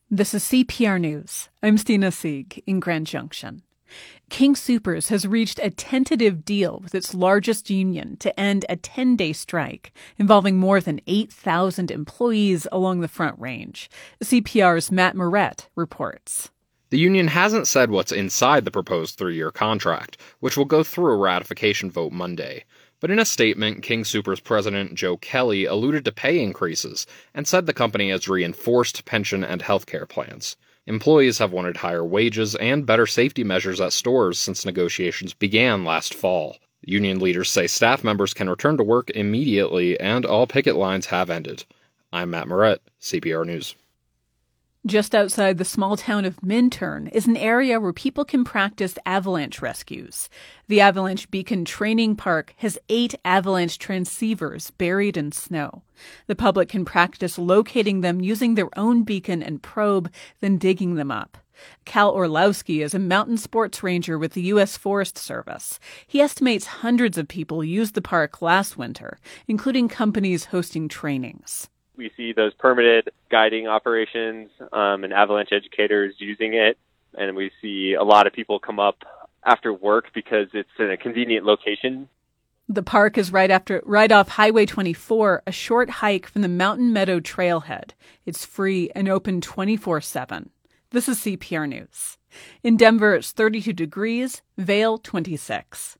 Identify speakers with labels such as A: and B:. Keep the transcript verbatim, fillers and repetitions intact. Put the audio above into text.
A: This is C P R News. I'm Stina Sieg in Grand Junction. King Soopers has reached a tentative deal with its largest union to end a ten-day strike involving more than eight thousand employees along the Front Range. C P R's Matt Moret reports.
B: The union hasn't said what's inside the proposed three-year contract, which will go through a ratification vote Monday. But in a statement, King Soopers president Joe Kelly alluded to pay increases and said the company has reinforced pension and healthcare plans. Employees have wanted higher wages and better safety measures at stores since negotiations began last fall. Union leaders say staff members can return to work immediately and all picket lines have ended. I'm Matt Moret, C P R News.
A: Just outside the small town of Minturn is an area where people can practice avalanche rescues. The Avalanche Beacon Training Park has eight avalanche transceivers buried in snow. The public can practice locating them using their own beacon and probe, then digging them up. Cal Orlowski is a mountain sports ranger with the U S Forest Service. He estimates hundreds of people used the park last winter, including companies hosting trainings.
C: We see those permitted guiding operations um, and avalanche educators using it. And we see a lot of people come up after work because it's in a convenient location.
A: The park is right after, right off Highway twenty-four, a short hike from the Mountain Meadow Trailhead. It's free and open twenty-four seven. This is C P R News. In Denver, it's thirty-two degrees, Vail twenty-six.